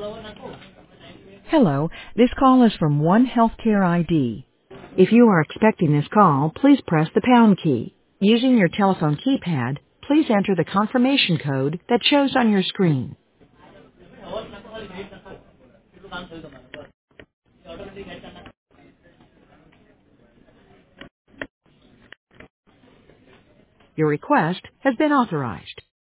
Hello, this call is from One Healthcare ID. If you are expecting this call, please press the pound key. Using your telephone keypad, please enter the confirmation code that shows on your screen. Your request has been authorized.